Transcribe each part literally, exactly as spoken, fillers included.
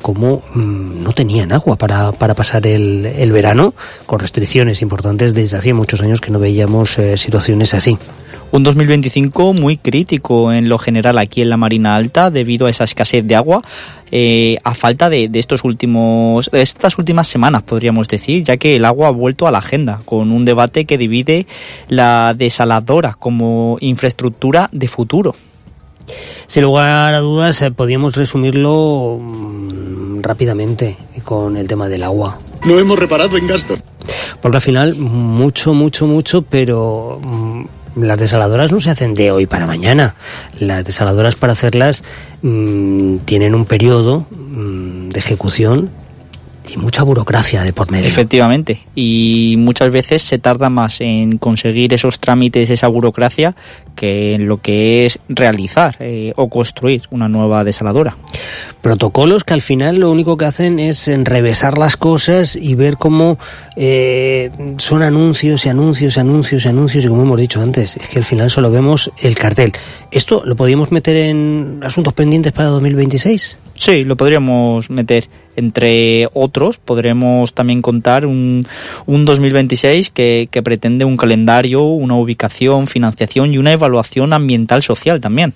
cómo mmm, no tenían agua para, para pasar el, el verano, con restricciones importantes. Desde hacía muchos años que no veíamos eh, situaciones así. Un dos mil veinticinco muy crítico en lo general aquí en la Marina Alta debido a esa escasez de agua, eh, a falta de, de estos últimos, de estas últimas semanas podríamos decir, ya que el agua ha vuelto a la agenda con un debate que divide la desaladora como infraestructura de futuro. Sin lugar a dudas, eh, podríamos resumirlo mmm, rápidamente con el tema del agua. No hemos reparado en gastos. Porque al final, mucho, mucho, mucho, pero mmm, las desaladoras no se hacen de hoy para mañana. Las desaladoras, para hacerlas, mmm, tienen un periodo mmm, de ejecución y mucha burocracia de por medio. Efectivamente, y muchas veces se tarda más en conseguir esos trámites, esa burocracia, que en lo que es realizar eh, o construir una nueva desaladora. Protocolos que al final lo único que hacen es enrevesar las cosas y ver cómo eh, son anuncios y anuncios y anuncios y anuncios, y como hemos dicho antes, es que al final solo vemos el cartel. ¿Esto lo podríamos meter en asuntos pendientes para dos mil veintiséis? Sí, lo podríamos meter. Entre otros, podremos también contar un, un dos mil veintiséis que, que pretende un calendario, una ubicación, financiación y una evaluación ambiental social también.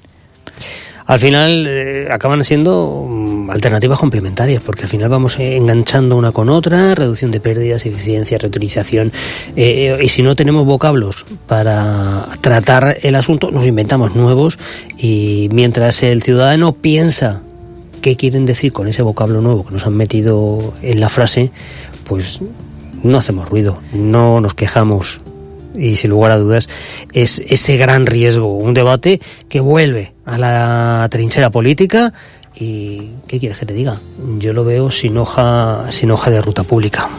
Al final eh, acaban siendo um, alternativas complementarias, porque al final vamos eh, enganchando una con otra, reducción de pérdidas, eficiencia, reutilización, eh, y si no tenemos vocablos para tratar el asunto, nos inventamos nuevos, y mientras el ciudadano piensa qué quieren decir con ese vocablo nuevo que nos han metido en la frase, pues no hacemos ruido, no nos quejamos. Y sin lugar a dudas es ese gran riesgo, un debate que vuelve a la trinchera política. Y ¿qué quieres que te diga? Yo lo veo sin hoja, sin hoja de ruta pública.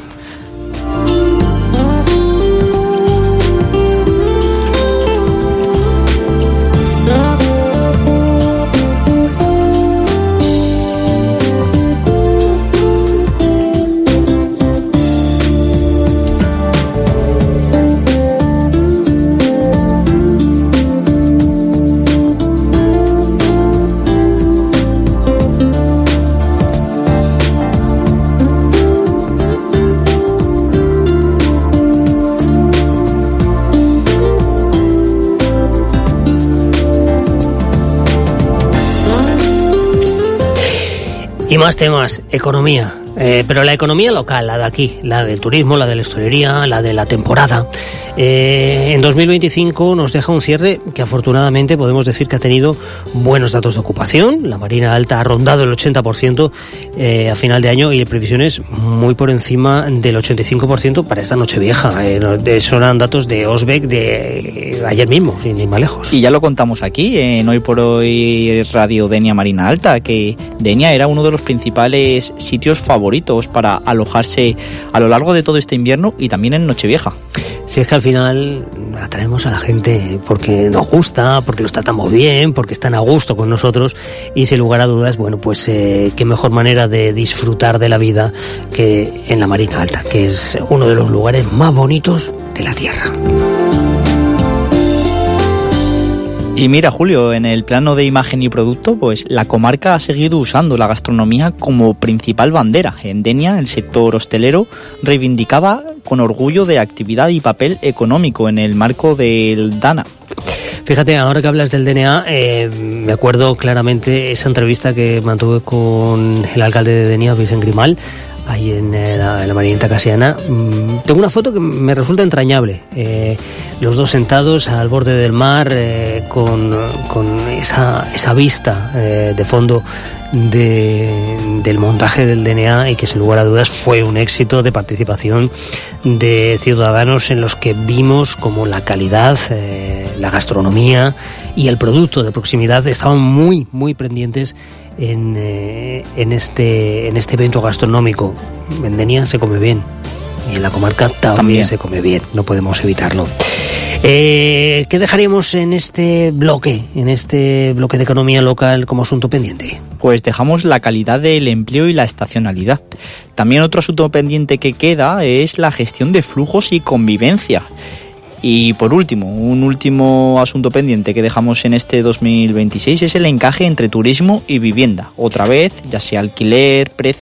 Y más temas, economía, eh, pero la economía local, la de aquí, la del turismo, la de la hostelería, la de la temporada. Eh, en dos mil veinticinco nos deja un cierre que afortunadamente podemos decir que ha tenido buenos datos de ocupación. La Marina Alta ha rondado el ochenta por ciento eh, a final de año y previsiones muy por encima del ochenta y cinco por ciento para esta Nochevieja. Eh, son eran datos de Osbeck de ayer mismo, sin ir más lejos. Y ya lo contamos aquí en Hoy por Hoy Radio Denia Marina Alta, que Denia era uno de los principales sitios favoritos para alojarse a lo largo de todo este invierno y también en Nochevieja. Si es que al final atraemos a la gente porque nos gusta, porque los tratamos bien, porque están a gusto con nosotros, y sin lugar a dudas, bueno, pues eh, qué mejor manera de disfrutar de la vida que en la Marina Alta, que es uno de los lugares más bonitos de la tierra. Y mira, Julio, en el plano de imagen y producto, pues la comarca ha seguido usando la gastronomía como principal bandera. En Denia, el sector hostelero reivindicaba con orgullo de actividad y papel económico en el marco del DANA. Fíjate, ahora que hablas del D N A, eh, me acuerdo claramente esa entrevista que mantuve con el alcalde de Denia, Vicent Grimal, ahí en la, en la Marineta Casiana. Mm, tengo una foto que me resulta entrañable. Eh, los dos sentados al borde del mar, eh, con, con esa, esa vista eh, de fondo de, del montaje del D N A, y que sin lugar a dudas fue un éxito de participación de ciudadanos en los que vimos como la calidad, eh, la gastronomía y el producto de proximidad estaban muy, muy pendientes en, eh, en, este, en este evento gastronómico. En Denia se come bien y en la comarca también, también. se come bien, no podemos evitarlo. Eh, ¿Qué dejaríamos en este bloque, en este bloque de economía local como asunto pendiente? Pues dejamos la calidad del empleo y la estacionalidad. También otro asunto pendiente que queda es la gestión de flujos y convivencia. Y por último, un último asunto pendiente que dejamos en este dos mil veintiséis es el encaje entre turismo y vivienda. Otra vez, ya sea alquiler, precios